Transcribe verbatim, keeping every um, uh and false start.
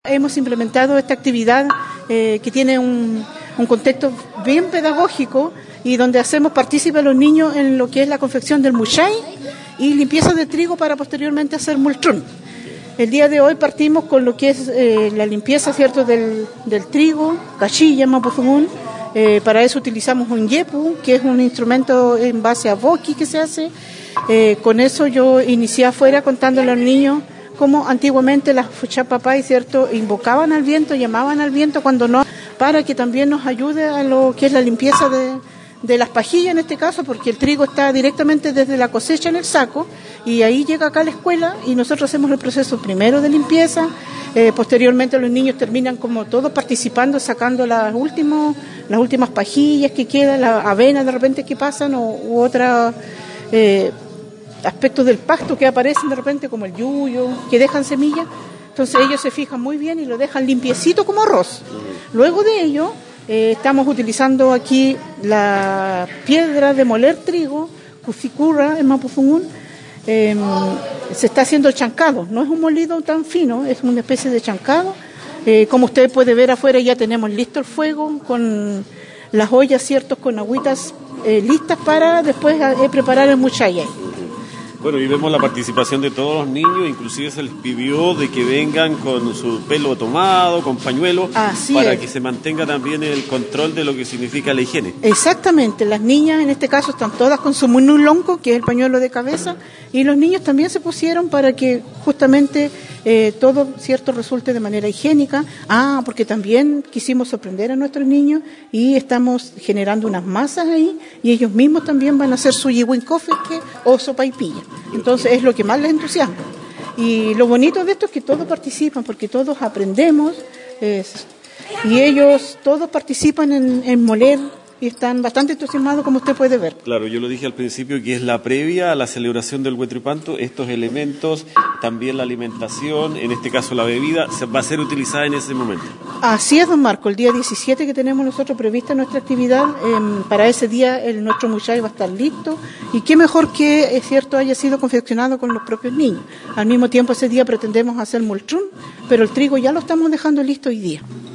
Hemos implementado esta actividad eh, que tiene un, un contexto bien pedagógico y donde hacemos partícipe a los niños en lo que es la confección del muchay y limpieza de trigo para posteriormente hacer multrún. El día de hoy partimos con lo que es eh, la limpieza, ¿cierto?, del, del trigo, cachilla, mapuzungún. Eh, para eso utilizamos un yepu, que es un instrumento en base a boqui que se hace. Eh, con eso yo inicié afuera contándole a los niños como antiguamente las fuchapapay, ¿cierto?, invocaban al viento, llamaban al viento cuando no, para que también nos ayude a lo que es la limpieza de, de las pajillas en este caso, porque el trigo está directamente desde la cosecha en el saco y ahí llega acá a la escuela y nosotros hacemos el proceso primero de limpieza, eh, posteriormente los niños terminan como todos participando, sacando las, últimos, las últimas pajillas que quedan, la avena de repente que pasan o, u otras... Eh, aspectos del pasto que aparecen de repente como el yuyo, que dejan semillas, entonces ellos se fijan muy bien y lo dejan limpiecito como arroz. Luego de ello eh, estamos utilizando aquí la piedra de moler trigo, cuficurra en mapuzungún, eh, se está haciendo el chancado, no es un molido tan fino, es una especie de chancado, eh, como usted puede ver afuera ya tenemos listo el fuego con las ollas, ciertos, con agüitas eh, listas para después eh, preparar el muchay. Bueno, y vemos la participación de todos los niños, inclusive se les pidió de que vengan con su pelo tomado, con pañuelo, Así para es. que se mantenga también el control de lo que significa la higiene. Exactamente, las niñas en este caso están todas con su munulonco, que es el pañuelo de cabeza, y los niños también se pusieron para que justamente eh, todo, cierto, resulte de manera higiénica. Ah, porque también quisimos sorprender a nuestros niños y estamos generando unas masas ahí, y ellos mismos también van a hacer su yihuincofe o sopaipilla. Entonces es lo que más les entusiasma. Y lo bonito de esto es que todos participan, porque todos aprendemos, es, y ellos todos participan en, en moler y están bastante entusiasmados, como usted puede ver. Claro, yo lo dije al principio que es la previa a la celebración del Huetripanto. Estos elementos, también la alimentación, en este caso la bebida, va a ser utilizada en ese momento. Así es, don Marco, el día diecisiete que tenemos nosotros prevista nuestra actividad, eh, para ese día el, nuestro muchay va a estar listo, y qué mejor que, es cierto, haya sido confeccionado con los propios niños. Al mismo tiempo ese día pretendemos hacer multrún, pero el trigo ya lo estamos dejando listo hoy día.